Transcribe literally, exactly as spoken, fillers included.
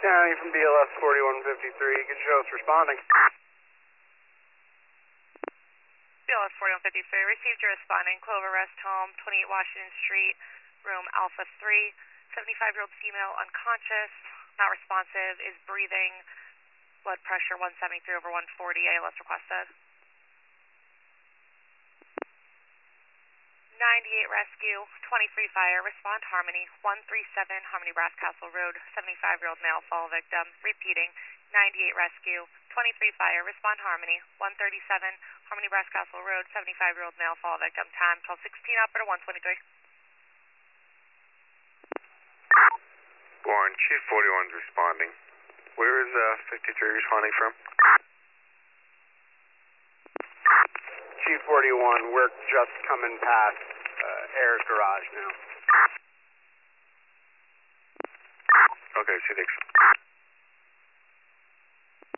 County from B L S forty-one fifty-three, could you show us responding? B L S forty-one fifty-three, received your responding, Clover Rest Home, twenty-eight Washington Street, room Alpha three, seventy-five-year-old female, unconscious, not responsive, is breathing, blood pressure one seventy-three over one forty, A L S requested. ninety-eight Rescue, twenty-three Fire, respond Harmony, one thirty-seven Harmony Brass Castle Road, seventy-five-year-old male fall victim, repeating, ninety-eight Rescue, twenty-three Fire, respond Harmony, one thirty-seven Harmony Brass Castle Road, seventy-five-year-old male fall victim, time twelve sixteen, operator one twenty-three. Warren, Chief forty-one is responding. Where is uh, fifty-three responding from? Chief forty-one, we're just coming past uh, Air's garage now. Okay, C six.